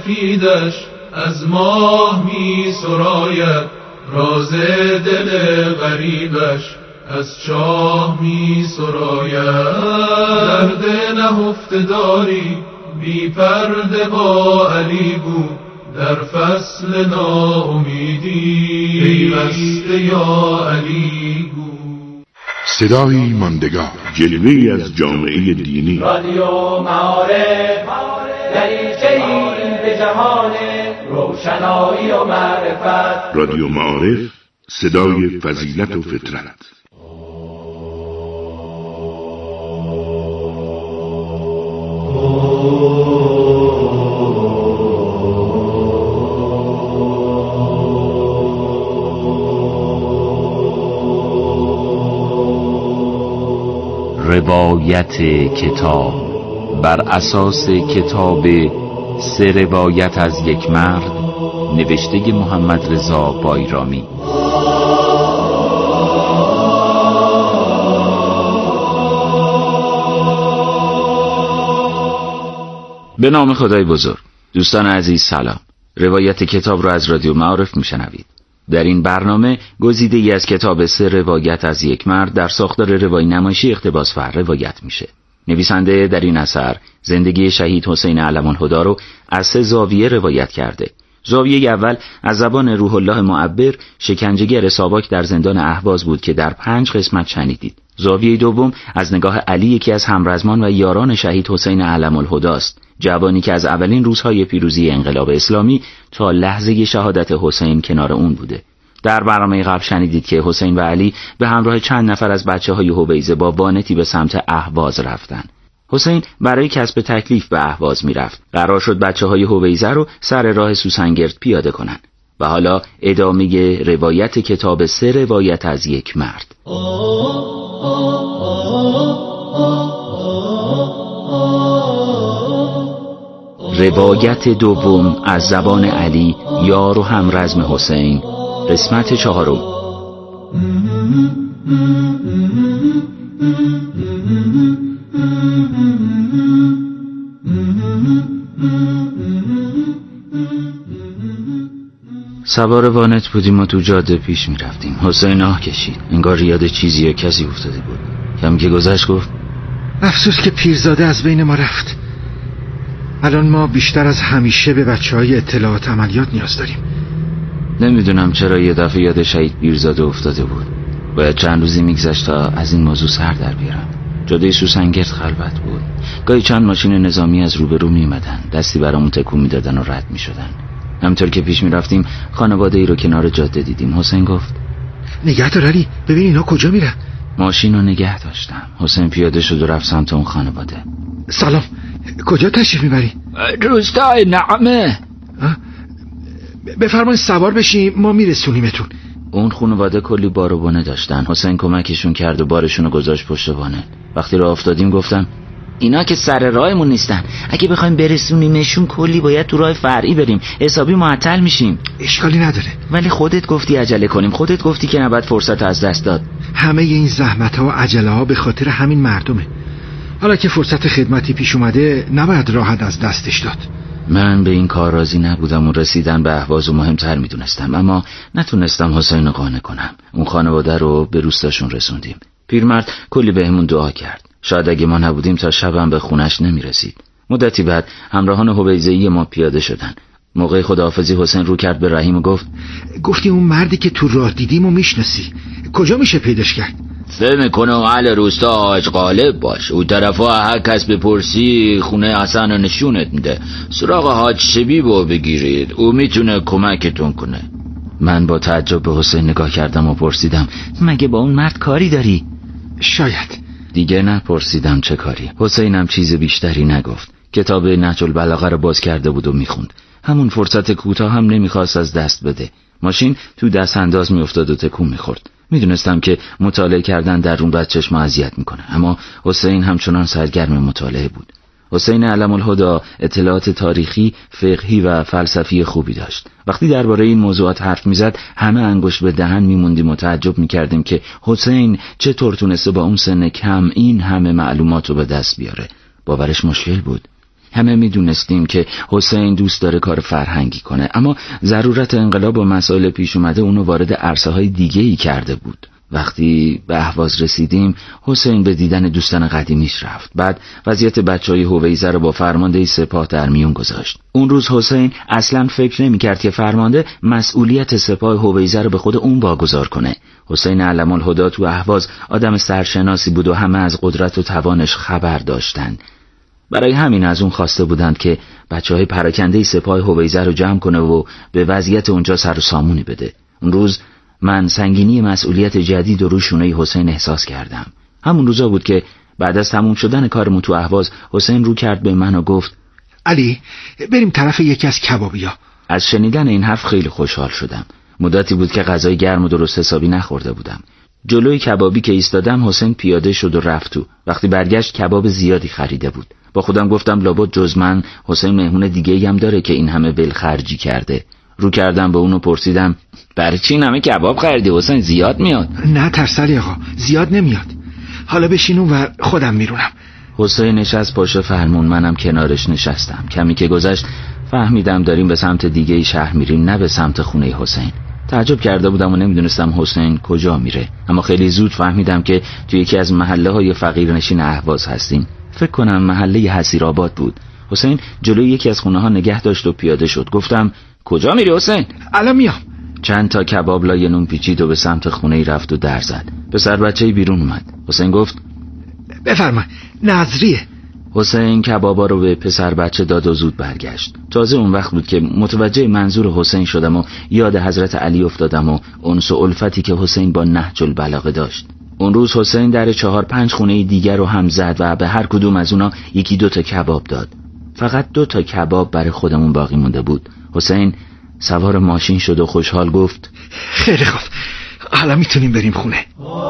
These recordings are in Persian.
سفیدش از ماه می سراید، راز دل غریبش از چاه می سراید. درد نهفته داری بی پرده با علی بود، در فصل ناامیدی پیوسته یا علی بود. صدایی ماندگار، جلوه‌ای از جامعه دینی. رادیو معارف، دریچه‌ای به جهان روشنایی و معرفت. رادیو معارف، صدای فضیلت و فطرت. روایت کتاب بر اساس کتاب 3 روایت از یک مرد، نوشته محمد رضا بایرامی. به نام خدای بزرگ. دوستان عزیز سلام. روایت کتاب را از رادیو معارف میشنوید. در این برنامه گزیده‌ای از کتاب 3 روایت از یک مرد در ساختار روایی نمایشی اقتباس‌فر روایت میشه. نویسنده در این اثر زندگی شهید حسین علم‌الهدی رو از 3 زاویه روایت کرده. زاویه اول از زبان روح الله معبر، شکنجهگر ساواک در زندان اهواز بود که در 5 قسمت شنیدید. زاویه دوم از نگاه علی، یکی از همرزمان و یاران شهید حسین علم‌الهدی است، جوانی که از اولین روزهای پیروزی انقلاب اسلامی تا لحظه شهادت حسین کنار اون بوده. در برنامه قبل شنیدید که حسین و علی به همراه چند نفر از بچه‌های حویزه با وانتی به سمت اهواز رفتن. حسین برای کسب تکلیف به اهواز میرفت. قرار شد بچه‌های حویزه رو سر راه سوسنگرد پیاده کنن. و حالا ادامه روایت کتاب 3 روایت از یک مرد. روایت دوم از زبان علی، یار و همرزم حسین، قسمت 4. سوار وانت بودیم و تو جاده پیش می رفتیم. حسین آه کشید، انگار یاد چیزی یا کسی افتاده بود. کم که گذشت گفت افسوس که پیرزاده از بین ما رفت. الان ما بیشتر از همیشه به بچه‌های اطلاعات عملیات نیاز داریم. نمیدونم چرا یه دفعه یاد شهید پیرزاده افتاده بود. باید چند روزی میگذشت تا از این موضوع سر در بیارم. جاده سوسنگرد خلوت بود. گاهی چند ماشین نظامی از روبرو میمدن، دستی برامون تکون میدادن و رد میشدن. همطور که پیش میرفتیم خانواده ای رو کنار جاده دیدیم. حسین گفت نگه دار علی، ببین اینا کجا میرن. ماشین رو نگه داشتم. حسین پیاده شد و رفت سمت اون خانواده. سلام، کجا تشریف میبری؟ روستای نعمه. بفرمایید سوار بشیم، ما میرسونیمتون. اون خانواده کلی بار و بونه داشتن. حسین کمکشون کرد و بارشون رو گذاشت پشت وانت. وقتی راه افتادیم گفتم اینا که سر راهمون نیستن، اگه بخوایم برسونیمشون کلی باید تو راه فرعی بریم، حسابی معطل میشیم. اشکالی نداره، ولی خودت گفتی عجله کنیم، خودت گفتی که نباید فرصت از دست داد. همه این زحمت ها و عجله ها به خاطر همین مردمه. حالا که فرصت خدمتی پیش اومده نباید راحت از دستش داد. من به این کار راضی نبودم و رسیدن به اهواز و مهمتر میدونستم، اما نتونستم حسین رو قانع کنم. اون خانواده رو به روستاشون رسوندیم. پیرمرد کلی بهمون دعا کرد. شاید اگه ما نبودیم تا شبم به خونش نمیرسید. مدتی بعد همراهان حویزه‌ای ما پیاده شدن. موقع خداحافظی حسین رو کرد به رحیم و گفتی اون مردی که تو راه دیدیم و میشناسی، کجا میشه پیداش کرد؟ فهم میکنه اهل روستا حاج غالب باش. او طرفا هر کس بپرسی خونه حسن رو نشونت میده. سراغ حاج شبیب رو بگیرید، او میتونه کمکتون کنه. من با تعجب به حسین نگاه کردم و پرسیدم مگه با اون مرد کاری داری؟ شاید. دیگه نپرسیدم چه کاری. حسینم چیز بیشتری نگفت. کتاب نهج البلاغه رو باز کرده بود و میخوند. همون فرصت کوتاه هم نمیخواست از دست بده. ماشین تو دست انداز میافتاد و تکون میخورد. میدونستم که مطالعه کردن در اون بد چشم اذیت میکنه، اما حسین همچنان سرگرم مطالعه بود. حسین علم‌الهدی اطلاعات تاریخی، فقهی و فلسفی خوبی داشت. وقتی درباره این موضوعات حرف میزد همه انگشت به دهن میموندیم و تعجب میکردیم که حسین چطور تونسته با اون سن کم این همه معلومات رو به دست بیاره. باورش مشکل بود. همه میدونستیم که حسین دوست داره کار فرهنگی کنه، اما ضرورت انقلاب و مسائل پیش اومده اونو وارد عرصه‌های دیگه‌ای کرده بود. وقتی به اهواز رسیدیم، حسین به دیدن دوستان قدیمیش رفت. بعد وضعیت بچهای هویزه رو با فرمانده سپاه در میون گذاشت. اون روز حسین اصلاً فکر نمی‌کرد که فرمانده مسئولیت سپاه هویزه رو به خود اون واگذار کنه. حسین علم الهدی تو اهواز آدم سرشناسی بود و همه از قدرت و توانش خبر داشتن. برای همین از اون خواسته بودند که بچهای پراکنده سپاه هویزه رو جمع کنه و به وضعیت اونجا سر و سامونی بده. اون روز من سنگینی مسئولیت جدید رو شونه حسین احساس کردم. همون روزا بود که بعد از تموم شدن کارمون تو اهواز، حسین رو کرد به من و گفت علی، بریم طرف یکی از کبابیا. از شنیدن این حرف خیلی خوشحال شدم. مدتی بود که غذای گرم و درست حسابی نخورده بودم. جلوی کبابی که ایستادم، حسین پیاده شد و رفت تو. وقتی برگشت کباب زیادی خریده بود. با خودم گفتم لابد جز من حسین مهمون دیگه‌ای هم داره که این همه ولخرجی کرده. رو کردم به اونو پرسیدم برای چی همه کباب خریدی حسین؟ زیاد میاد؟ نه ترسلی آقا، زیاد نمیاد. حالا بشینون و خودم میرونم. حسین نشست پشت فرمون، منم کنارش نشستم. کمی که گذشت فهمیدم داریم به سمت دیگه شهر میریم، نه به سمت خونه حسین. تعجب کرده بودم و نمیدونستم حسین کجا میره، اما خیلی زود فهمیدم که توی یکی از محله‌های فقیرنشین اهواز هستیم. فکر کنم محله حسیرآباد بود. حسین جلوی یکی از خونه‌ها نگه داشت و پیاده شد. گفتم کجا میری حسین؟ الان میام. چند تا کباب لای نون پیچید و به سمت خونه‌ای رفت و در زد. پسر بچه‌ای بیرون اومد. حسین گفت بفرما، نظریه. حسین کبابا رو به پسر بچه داد و زود برگشت. تازه اون وقت بود که متوجه منظور حسین شدم و یاد حضرت علی افتادم و انس و الفتی که حسین با نهج البلاغه داشت. اون روز حسین در 4-5 خونه دیگر رو هم زد و به هر کدوم از اونا 1-2 تا کباب داد. فقط 2 تا کباب برای خودمون باقی مونده بود. حسین سوار ماشین شد و خوشحال گفت خیلی خوب، حالا میتونیم بریم خونه.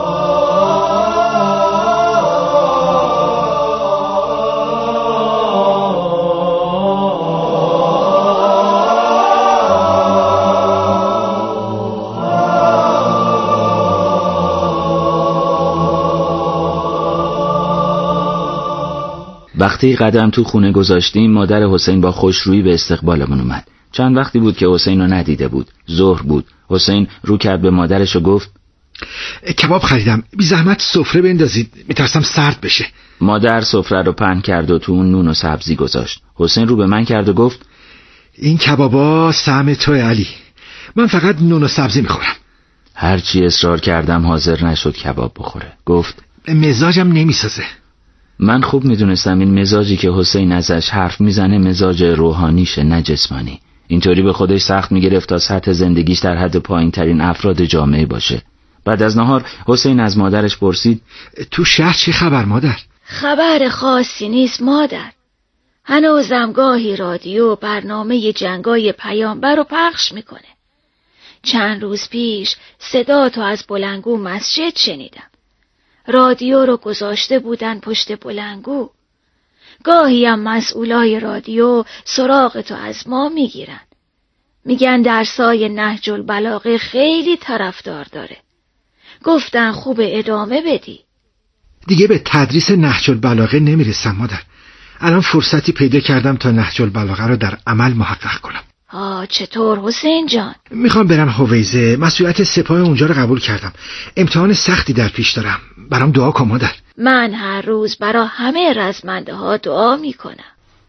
وقتی قدم تو خونه گذاشتیم، مادر حسین با خوشرویی به استقبالمون اومد. چند وقتی بود که حسین رو ندیده بود. ظهر بود. حسین رو کرد به مادرش و گفت کباب خریدم، بی زحمت سفره بندازید، میترسم سرد بشه. مادر سفره رو پهن کرد و تو اون نون و سبزی گذاشت. حسین رو به من کرد و گفت این کبابا سهم توی علی، من فقط نون و سبزی میخورم. هرچی اصرار کردم حاضر نشد کباب بخوره. گفت مزاجم نمیسازه. من خوب میدونستم این مزاجی که حسین ازش حرف میزنه مزاج روحانیشه، نه جسمانی. اینطوری به خودش سخت میگرفت تا سطح زندگیش در حد پایین ترین افراد جامعه باشه. بعد از نهار حسین از مادرش پرسید تو شهر چی خبر مادر؟ خبر خاصی نیست مادر. هنوزم گاهی رادیو برنامه جنگای پیامبر رو پخش میکنه. چند روز پیش صدا تو از بلندگو مسجد شنیدم. رادیو رو گذاشته بودن پشت بلندگو. گاهی هم مسئولای رادیو سراغ تو از ما میگیرن. میگن درسای نهج البلاغه خیلی طرفدار داره. گفتن خوب ادامه بدی. دیگه به تدریس نهج البلاغه نمیرسم مادر. الان فرصتی پیدا کردم تا نهج البلاغه رو در عمل محقق کنم. چطور حسین جان؟ میخوام برم هویزه، مسئولیت سپاه اونجا رو قبول کردم. امتحان سختی در پیش دارم، برام دعا کن مادر. من هر روز برای همه رزمنده ها دعا میکنم.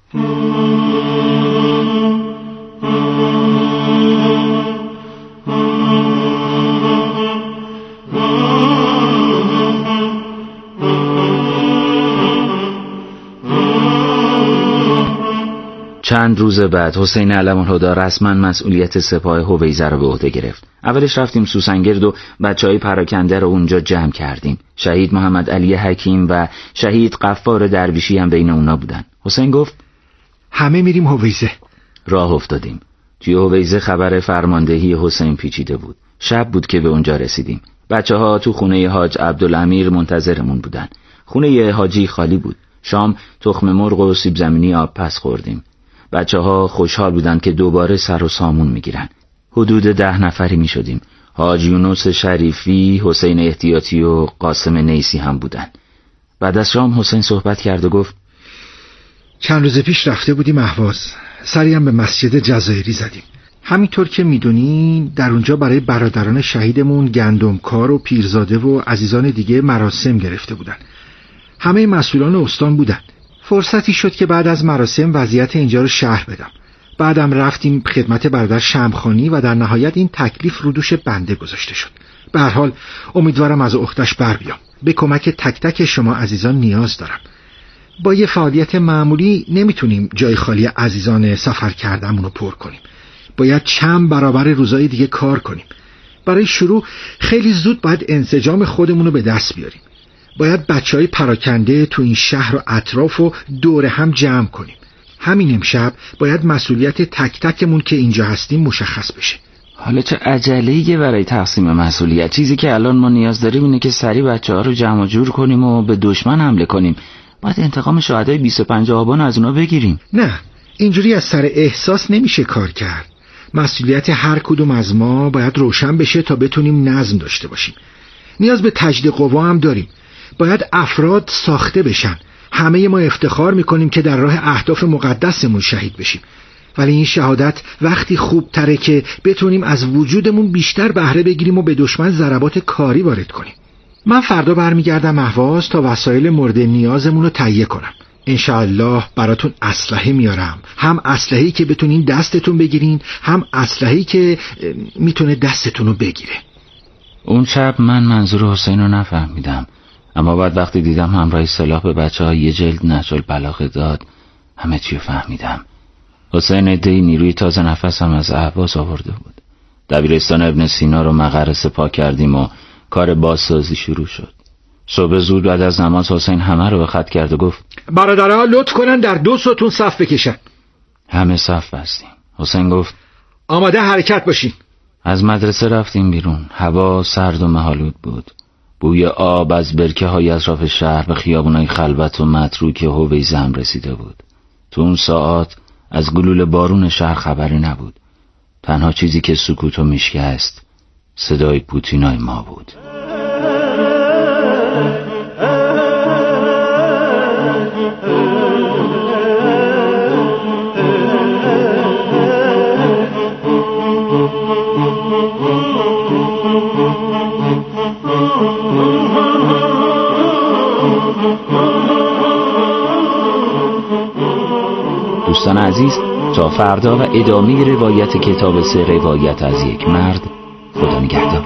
چند روز بعد حسین علم الهدی رسما مسئولیت سپاه هویزه رو به عهده گرفت. اولش رفتیم سوسنگرد و بچهای پراکنده رو اونجا جمع کردیم. شهید محمد علی حکیم و شهید غفار درویشی هم بین اونا بودن. حسین گفت همه میریم هویزه. راه افتادیم. توی هویزه خبر فرماندهی حسین پیچیده بود. شب بود که به اونجا رسیدیم. بچه‌ها تو خونه حاج عبدالامیر منتظرمون بودن. خونه حاجی خالی بود. شام تخم مرغ و سیب زمینی آب پس خوردیم. بچه‌ها خوشحال بودند که دوباره سر و سامون میگیرن. حدود 10 نفری میشدیم. حاج یونس شریفی، حسین احتیاطی و قاسم نیسی هم بودن. بعد از شام حسین صحبت کرد و گفت چند روز پیش رفته بودیم اهواز، سری هم به مسجد جزایری زدیم. همینطور که میدونین در اونجا برای برادران شهیدمون گندمکار و پیرزاده و عزیزان دیگه مراسم گرفته بودن. همه مسئولان استان بودن. فرصتی شد که بعد از مراسم وضعیت اینجا رو شرح بدم. بعدم رفتیم خدمت برادر شمخانی و در نهایت این تکلیف رو دوش بنده گذاشته شد. به هر حال امیدوارم از عهده‌اش بر بیام. به کمک تک تک شما عزیزان نیاز دارم. با یه فعالیت معمولی نمیتونیم جای خالی عزیزان سفر کردمون رو پر کنیم. باید چند برابر روزای دیگه کار کنیم. برای شروع خیلی زود باید انسجام خودمون رو به دست بیاریم. باید بچهای پراکنده تو این شهر و اطراف رو دور هم جمع کنیم. همین امشب باید مسئولیت تک تکمون که اینجا هستیم مشخص بشه. حالا چه عجله‌ایه برای تقسیم مسئولیت؟ چیزی که الان ما نیاز داریم اینه که سریع بچه‌ها رو جمع و جور کنیم و به دشمن حمله کنیم. باید انتقام شهدای 25 آبان از اونا بگیریم. نه، اینجوری از سر احساس نمیشه کار کرد. مسئولیت هر کدوم از ما باید روشن بشه تا بتونیم نظم داشته باشیم. نیاز به تجدید قوا هم داریم. باید افراد ساخته بشن. همه ما افتخار میکنیم که در راه اهداف مقدسمون شهید بشیم، ولی این شهادت وقتی خوب تره که بتونیم از وجودمون بیشتر بهره بگیریم و به دشمن ضربات کاری وارد کنیم. من فردا برمیگردم اهواز تا وسایل مورد نیازمون رو تهیه کنم. انشاءالله براتون اسلحه میارم، هم اسلحه‌ای که بتونین دستتون بگیرین، هم اسلحه‌ای که میتونه دستتون رو بگیره. اون شب من منظور حسین رو نفهمیدم، اما بعد وقتی دیدم همراه سلاح به بچه‌ها یه جلد نهج البلاغه داد همه چی رو فهمیدم. حسین عده‌ای نیروی تازه نفس هم از اهواز آورده بود. دبیرستان ابن سینا رو مقر سپاه کردیم و کار بازسازی شروع شد. صبح زود بعد از نماز حسین همه رو به خط کرد و گفت برادرها لطف کنن در 2 ستون صف بکشن. همه صف بستیم. حسین گفت آماده حرکت باشین. از مدرسه رفتیم بیرون. هوا سرد و مه‌آلود بود. بوی آب از برکه های اطراف شهر به خیابونای خلوت و متروک هویزم رسیده بود. تو اون ساعات از گلوله بارون شهر خبری نبود. تنها چیزی که سکوتو میشکست صدای پوتینای ما بود. دوستان عزیز، تا فردا و ادامه روایت کتاب 3 روایت از یک مرد. خدا نگهدار.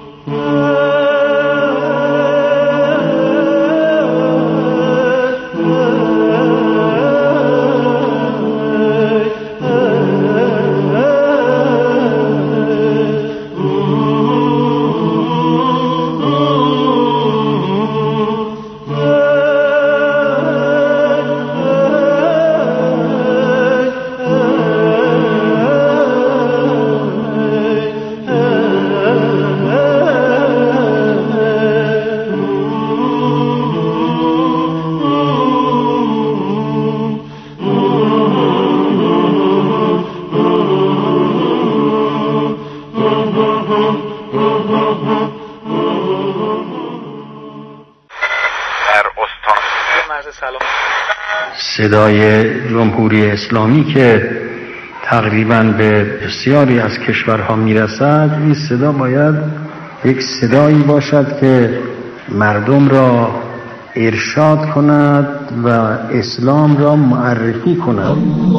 صدای جمهوری اسلامی که تقریباً به بسیاری از کشورها میرسد، این صدا باید یک صدایی باشد که مردم را ارشاد کند و اسلام را معرفی کند.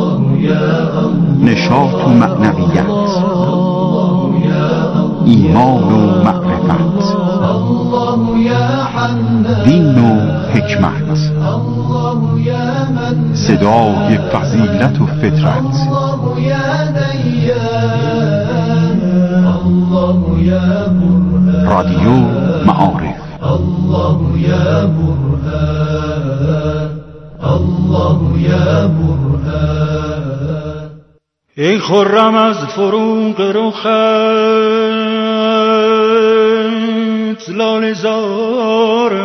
نشاط و معنویت، ایمان و معرفت، دین و حکمت، صدای فضیلت و فطرت، رادیو معارف. الله یا برهان، الله یا برهان. ای خرم از فروغ رخت لاله زار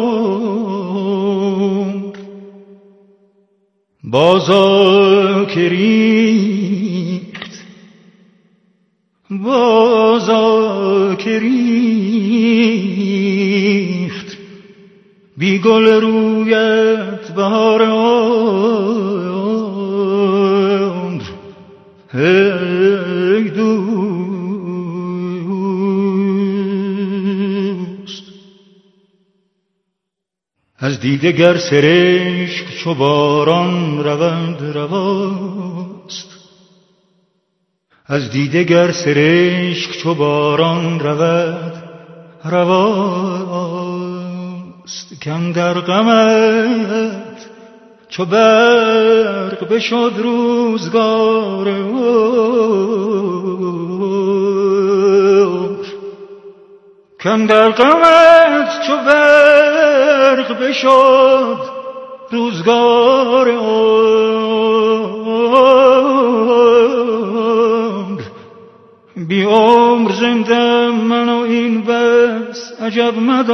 عمر، بازا که ریخت، بازا که ریخت، بی گل رویت بهار عمر. دوست. از دیده گر سرشک چو باران رود رواست، از دیده گر سرشک چو باران رود رواست. کم در غمت چو برق بشد روزگار عمر، کم در غمت چو برق بشد روزگار عمر. بی عمر زنده من و این بس عجب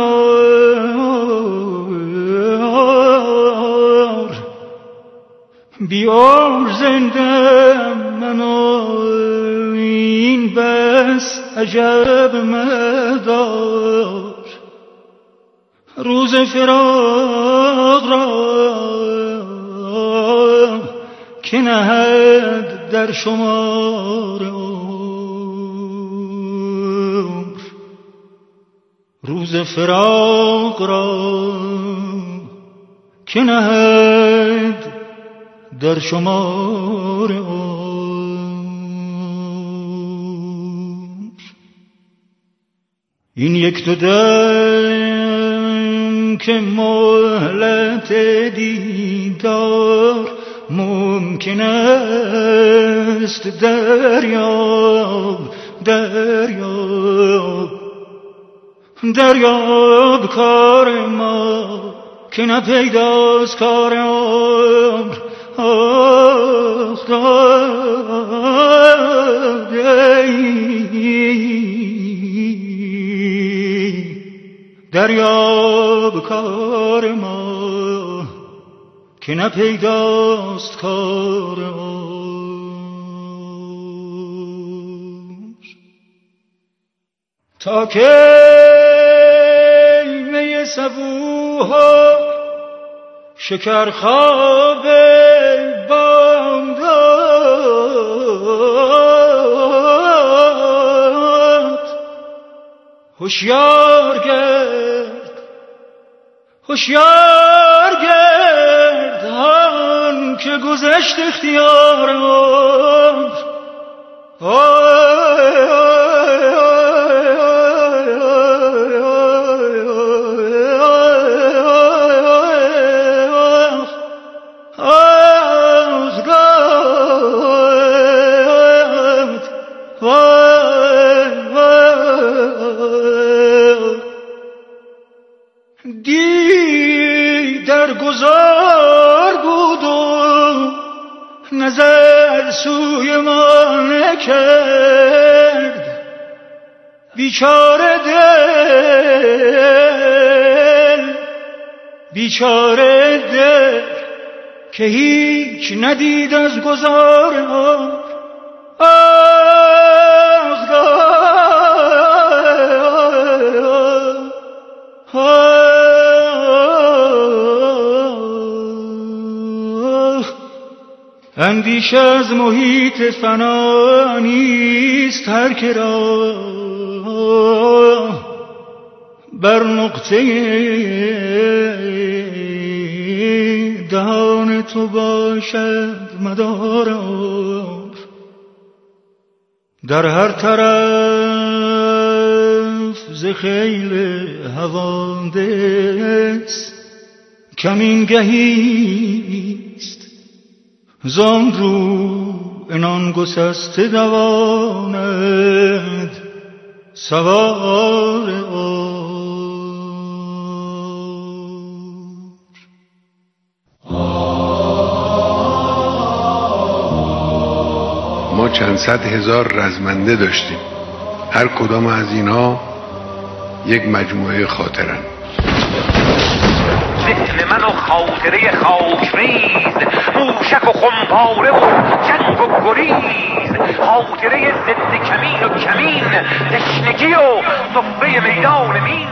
مدار، بی عمر زنده من و این بس عجب مدار. روز فراق را که نهد در شمار عمر، روز فراق را که نهد در شمار عمر. این یک دو دم که مهلت دیدار ممکن است دریاب دریاب دریاب کار ما که نپیداست کار عمر. آخ دریاب کار ما که نپیداست کار عمر. تا که می صبوها شکر خواب بامداد، هوشیار گرد هوشیار گرد آن که گذشت اختیار عمر. دی در گذار بود و نظر سوی ما نکرد، بیچاره دل بیچاره دل که هیچ ندید از گذار عمر. اندیشه از محیط فنا نیست هر که را بر نقطه دهان تو باشد مدار عمر. در هر طرف ز خیل حوادث کمینگهیست، زان رو انان گسسته دواند سوار عمر. ما چند صد هزار رزمنده داشتیم، هر کدام از اینها یک مجموعه خاطرن. ذهن من و خاطره خاکریز، موشک و خمپاره و جنگ و گریز، خاطره ضد کمین و کمین، تشنگی و صفه میدان مین.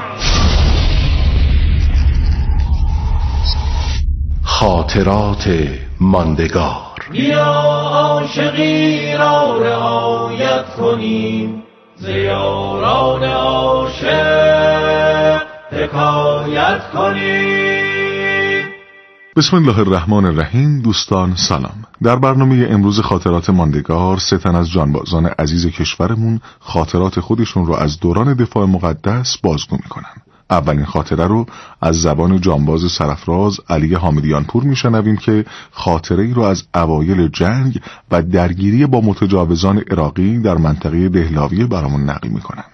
خاطرات ماندگار. بیا عاشقی را رعایت کنیم، ز یاران عاشق حکایت کنیم. بسم الله الرحمن الرحیم. دوستان سلام. در برنامه امروز خاطرات ماندگار 3 تن از جانبازان عزیز کشورمون خاطرات خودشون رو از دوران دفاع مقدس بازگو میکنن. اولین خاطره رو از زبان جانباز سرفراز علی حامدیان پور میشنویم که خاطره ای رو از اوایل جنگ و درگیری با متجاوزان عراقی در منطقه دهلاویه برامون نقل میکنن.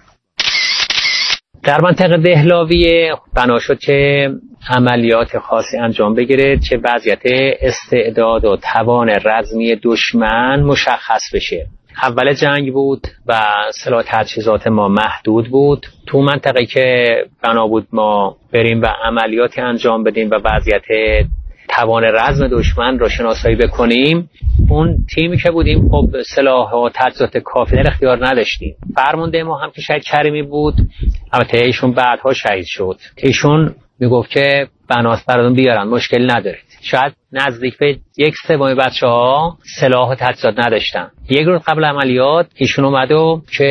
در منطقه دهلاویه بنا شد که عملیات خاصی انجام بگیره چه وضعیت استعداد و توان رزمی دشمن مشخص بشه. اول جنگ بود و سلاح تجهیزات ما محدود بود. تو منطقه که بنا بود ما بریم و عملیاتی انجام بدیم و وضعیت توان رزم دشمن رو شناسایی بکنیم، اون تیمی که بودیم خب سلاح و تجهیزات کافی در اختیار نداشتیم. فرمانده ما هم که شهید کریمی بود، البته ایشون بعدها شهید شد، ایشون میگفت که بناست براتون بیارن، مشکل ندارید. شاید نزدیک به 1/3 بچه‌ها سلاح و تجهیزات نداشتن. یک روز قبل عملیات ایشون اومد و که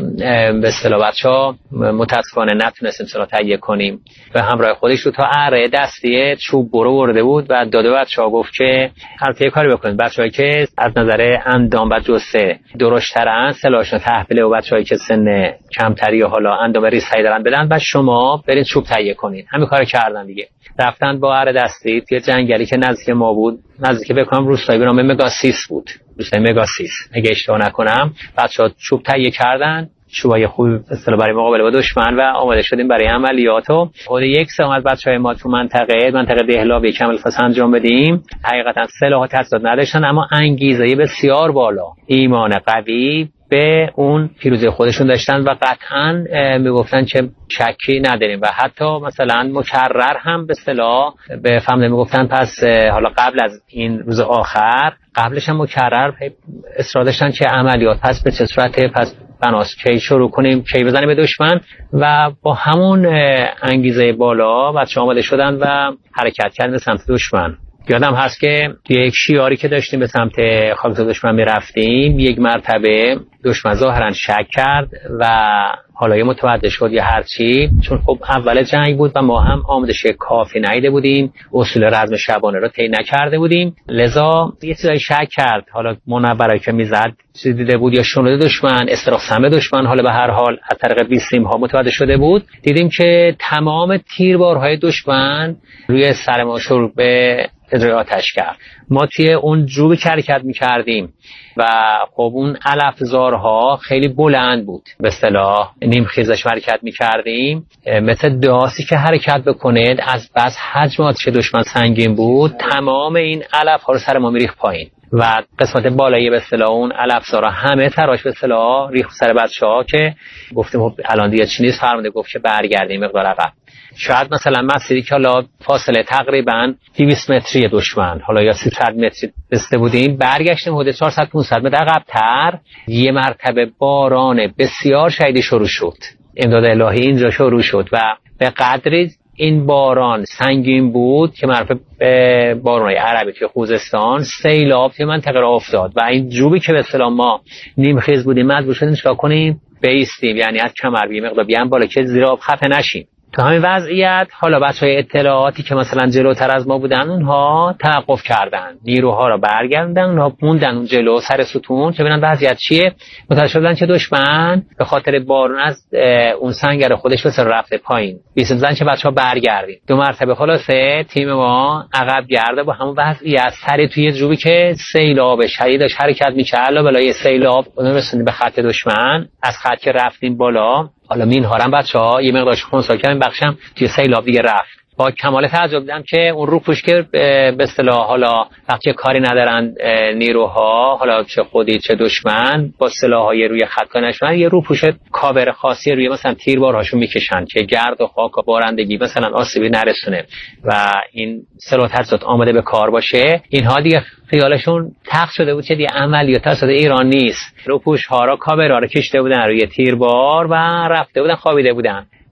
به اصطلاح بچه‌ها متاسفانه نتونستیم سلاح تهیه کنیم و همراه خودش رو تا اره دستی چوب برده بود و داده بچه‌ها گفت که هر کاری بکنید، بچه‌هایی که از نظر اندام و جثه درشترن سلاحشون تحویل و بچه‌هایی که سن کمتری یا حالا اندام ریزتری دارن بدن و شما برید چوب تهیه کنید. همین کارو کردن دیگه. رفتن با اره دستی توی جنگلی که نزدیک ما بود، نزدیک بکنم روستایی به نام مگاسیس بود، روستای مگاسیس اگه اشتباه نکنم. بچه‌ها چوب تهیه کردن، چوبای خوبی اصطلاح برای مقابله با دشمن و آماده شدیم برای عملیات. و حدود 1 ساعت بچه‌های ما تو منطقه دهلاویه کامل فاس انجام بدیم. حقیقتا سلاح و تجهیزات نداشتن، اما انگیزه بسیار بالا، ایمان قوی به اون پیروزی خودشون داشتن و قطعاً میگفتن که شکی نداریم و حتی مثلا مکرر هم به اصطلاح به فهمده میگفتن پس حالا قبل از این روز آخر قبلش هم مکرر اصرار داشتن که عملیات پس به چه صورته، پس بناست کی شروع کنیم، کی بزنیم به دشمن و با همون انگیزه بالا بچه‌ها آماده شدن و حرکت کردن به سمت دشمن. یادم هست که یک شیاری که داشتیم به سمت خاکزاد دشمن میرفتیم، یک مرتبه دشمن ظاهرا شک کرد و حالا یه متوجه شد یا هرچی، چون خب اول جنگ بود و ما هم آمادش کافی نیده بودیم، اصول رزم شبانه رو طی نکرده بودیم، لذا یه چیزایی شک کرد. حالا منورایی که میزد چیزی دیده بود یا شنوده دشمن، استراق سم دشمن، حالا به هر حال از طریق بیسیم ها متوجه شده بود. دیدیم که تمام تیربارهای دشمن روی سر ما شروع به اجرای آتش کرد. ما توی اون جوبی که حرکت میکردیم و خب اون علفزارها خیلی بلند بود، به اصطلاح نیم خیزش حرکت میکردیم، مثل داسی که حرکت بکنید از بس حجم آتش دشمن سنگین بود، تمام این علفها رو سر ما میریخت پایین و قسمت بالایی به اصطلاح اون علفزارها همه تراش به اصطلاح ریخت سر بچه‌ها که گفتیم الان دیگه چی نیست. فرمانده گفت که برگردیم مقدار عقب. شاید مثلا مسیری که حالا فاصله تقریبا 200 متری دشمن حالا یا 300 متری بسته بودیم، برگشتیم حدود 400-500 متر عقب‌تر. یه مرتبه باران بسیار شدید شروع شد، امداد الهی اینجا شروع شد و به قدری این باران سنگین بود که معروف به باران‌های عربی توی خوزستان، سیلاب توی منطقه را افتاد و این جوبی که به اصطلاح ما نیم خیز بودیم مجبور شدیم چیکار کنیم؟ بایستیم، یعنی از کمر بیه مقدار بیان بالا که زیر آب خفه نشیم. تو همین وضعیت حالا بچهای اطلاعاتی که مثلا جلوتر از ما بودن اونها توقف کردن، نیروها را برگردوندن، اونها موندن اون جلو سر ستون که ببینن وضعیت چیه. متوجه شدن که دشمن به خاطر بارون از اون سنگر خودش به سر رفته پایین. بیسیم که بچه‌ها برگردید. 2 مرتبه خلاصه تیم ما عقب گرده با همون وضعیت سر توی جوبی که سیلاب شدید داشت حرکت می‌کرد، علاوه بلای سیلاب اون رسوندیم به خط دشمن. از خط که رفتیم بالا، حالا مین هارم بچه‌ها یه مقدارش خونسا کردن، بخشم توی سیلاب دیگه رفت. با کمال تعجب دیدم که اون روپوش که به اصطلاح حالا وقتی کاری ندارن نیروها، حالا چه خودی چه دشمن، با سلاح‌های روی خط کنشون یه روپوش کاور خاصی روی مثلا تیربارهاشون میکشن که گرد و خاک و بارندگی مثلا آسیبی نرسونه و این سلاح تجهیزات آماده به کار باشه. اینها دیگه خیالشون تخت شده بود که دیگه عملیات توسط ایران نیست. روپوش ها را کاورها را کشیده بودن روی تیربار و رفته بودن خوابیده بودن.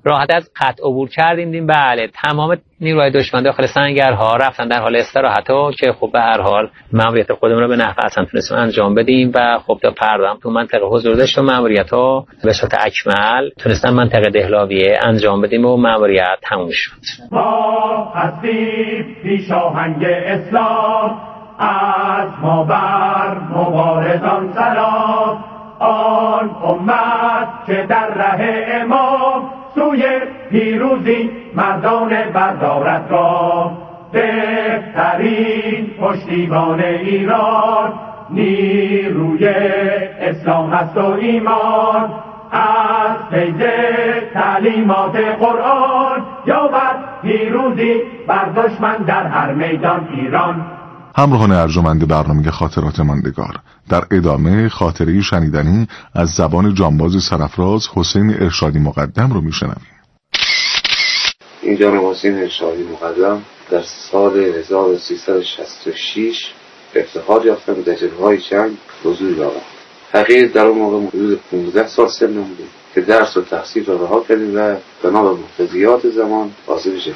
راحت از خط عبور کردیم. دیدیم بله تمام نیروهای دشمن داخل سنگرها رفتن در حال استراحت و که خب به هر حال ماموریت خودمون رو به نحو اصلا تونستیم انجام بدیم و خب تا پردام تو منطقه حضور داشت و ماموریت‌ها به صورت اکمل تونستن منطقه دهلاویه انجام بدیم و ماموریت تموم شد. ما هستیم پیشاهنگ اسلام، از ما بر مبارزان سلام. آن امت که در ره امام سوی پیروزی مردان بردارد گام. بهترین پشتیبان ایران نیروی اسلام است و ایمان. از فیض تعلیمات قرآن یابد پیروزی بر دشمن در هر میدان ایران. همراهان ارجمند برنامه خاطرات ماندگار، در ادامه خاطره شنیدنی از زبان جانباز سرفراز حسین ارشادی مقدم رو میشنویم. این جان حسین ارشادی مقدم در سال 1366 افتخار یافتم در جبهه‌های جنگ حضور یافتم. حقیقت در اون موقع حدود 15 سال سنم بود که درس و تحصیل را رها کردیم و بنا به مقتضیات زمان عازم جبهه.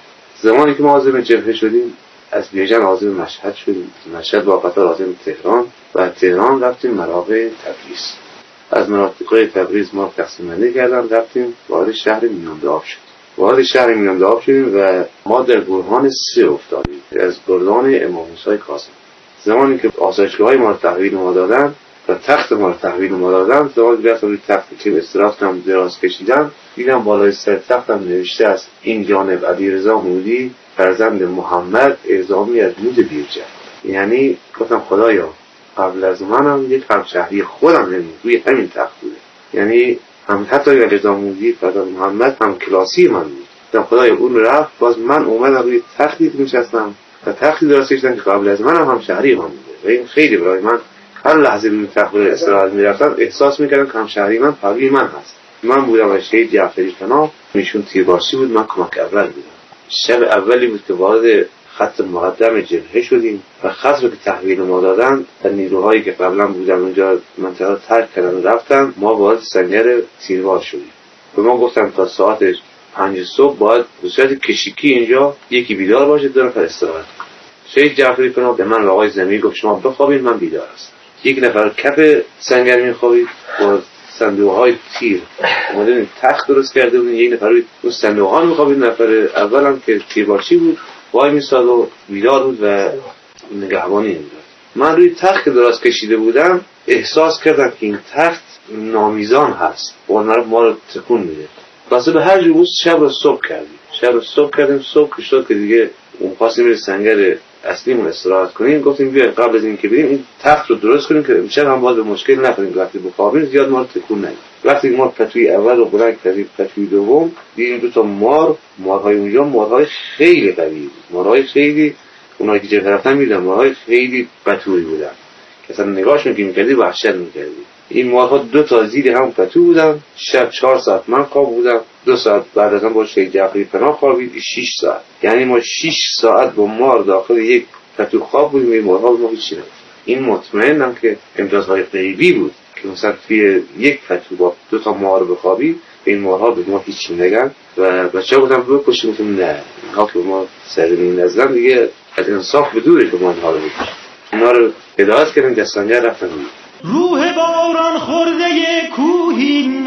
زمانی که ما عازم جبهه شدیم از بیژن عازم مشهد شدیم، مشهد با قطار عازم تهران و تهران رفتیم مراغه تبریز. از مراغه تبریز ما تقسیم بندی کردن رفتیم وارد شهر میانداب شدیم. وارد شهر میانداب شدیم و ما در برهان 3 افتادیم از گردان امام موسی کاظم. زمانی که آسایشگاه‌های ما رو تحویل ما دادن و تخت ما رو تحویل ما دادن، زمانی که رفتم روی تختی که استراحتم دراز کشیدم دیدم بالای سر تختم نوشته است این جانب علیرضا مودی فرزند محمد اعزامی از مود بیرجند. یعنی گفتم خدایا قبل از منم یک همشهری خودم روی همین تخت بوده، یعنی هم حتی علیرضا مودی فرزند محمد هم کلاسی من بود. گفتم خدایا اون رفت، باز من اومدم روی تختی نشستم و تختی دراز کشیدم که قبل از منم همشهری من بوده و این خیلی برای من هر لحظه روی تخت استراحت می‌رفتم احساس می‌کردم که همشهری من پروی من هست. من بودم و شهید جعفری پناه، ایشون تیربارچی بود، من کمک اول بودم. شب اولی بود که وارد خط مقدم جبهه شدیم و خط رو که تحویل ما دادن و نیروهایی که قبلا بودن اونجا منطقه ترک کردن و رفتن، ما وارد سنگر تیربار شدیم. به ما گفتن تا ساعت 5 صبح باید به صورت کشیکی اینجا یکی بیدار باشه، 2 نفر استراحت کنه. شهید جعفری پناه به من و آقای زمیر گفت شما بخوابید، من بیدار هستم. یک نفر کف سنگر میخوابید با صندوق‌های تیر اومدن تخت درست کرده بودن، یک نفر اون صندوق‌ها میخوابید، نفر اولم که تیربارچی بود وای میساد و بیدار بود و نگهبانی می‌کرد. من روی تخت دراز کشیده بودم احساس کردم که این تخت نامیزان هست و ما رو تکون میده. واسه به هر جور شب رو صبح کردیم. صبح شد که دیگه اون خواستیم به سنگر اصلیمون استراحت کنیم. گفتیم بیا قبل از این که بریم این تخت رو درست کنیم که امشب هم باز به مشکل نخوریم، وقتی بخوابیم زیاد ما رو تکون نده. وقتی ما پتوی اول رو بلند کردیم، پتوی دوم دیدیم 2 تا مارهای اونجا مارهای خیلی قوی بود، مارهای خیلی اونایی که جبهه رفتن میدن مارهای خیلی پتویی بودن که اصلا نگاهشون که میکردی وحشت میکردی. این مارها 2 تا زیر هم پتو بودن. شب 4 ساعت من خواب بودم، 2 ساعت بعد از اون با شهید جعفری پناه خوابید، 6 ساعت. یعنی ما 6 ساعت با مار داخل یک پتو خواب بودیم. این مارها ما هیچی نمی‌دید. این مطمئنم که امتیازهای غیبی بود که مثلا توی یک پتو با 2 تا مار بخوابی این مارها به ما هیچی نگن و بچه‌ها گفتم بکشیم، گفتم نه اینها که ما سرمین نزدن دیگه از انصاف به دوره که ما اینها رو بکشیم. اینا رو هدایت کردن دستانگر رفتن. روح باران خورده کوهین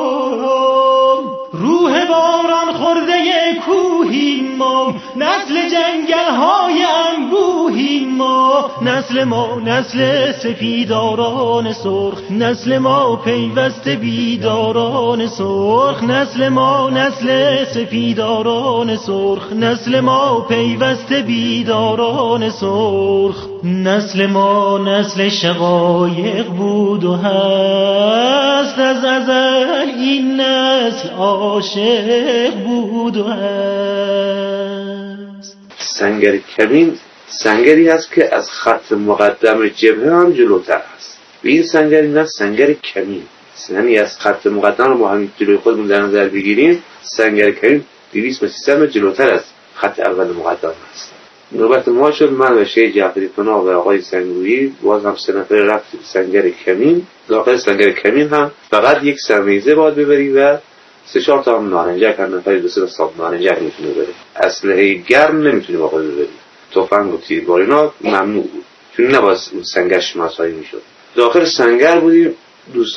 ما، روح باران خورده کوهین ما، نسل جنگل های انبوهین ما، نسل ما نسل سفیداران سرخ، نسل ما پیوسته بیداران سرخ، نسل ما نسل سفیداران سرخ، نسل ما پیوسته بیداران سرخ، نسل ما نسل شقایق بود و هست، از ازل این نسل عاشق بود و هست. سنگر کمین سنگری هست که از خط مقدم جبهه هم جلوتر هست. به این سنگر این هست سنگر کمین، یعنی از خط مقدم رو ما همین جلوی خودمون در نظر بگیریم سنگر کمین 200 متر جلوتر از خط اول مقدم هست. نوبت ما شد، من و شهید جعفری پناه و آقای سنگویی باز هم 3 نفر رفتیم سنگر کمین. داخل سنگر کمین هم فقط یک سرنیزه باید ببری و 3-4 تا هم نارنجک هر نفری 2-3 تا صاب نارنجک میتونه بره. اسلحه گرم نمیتونه با خود ببری. تفنگ و تیربار اینا ممنوع بود چون نباید سنگرش مسایی میشد. داخل سنگر بودیم، دوست